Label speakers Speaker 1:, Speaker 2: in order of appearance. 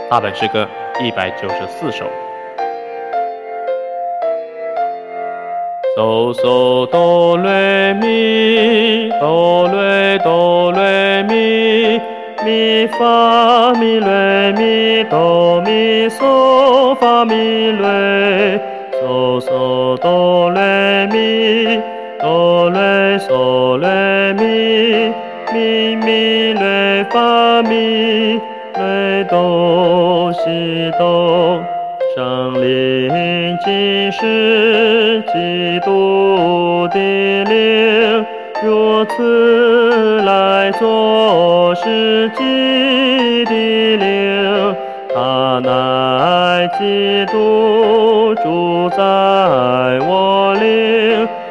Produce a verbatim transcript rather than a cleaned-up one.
Speaker 1: 大本诗歌一百九十四首。嗦嗦哆来咪，哆来哆来咪，咪发咪来咪哆咪嗦发咪来，嗦嗦哆来咪，哆来嗦来咪，咪咪来发咪来哆西哆。上灵今世基督的灵，若此来做世纪的灵，他乃基督住在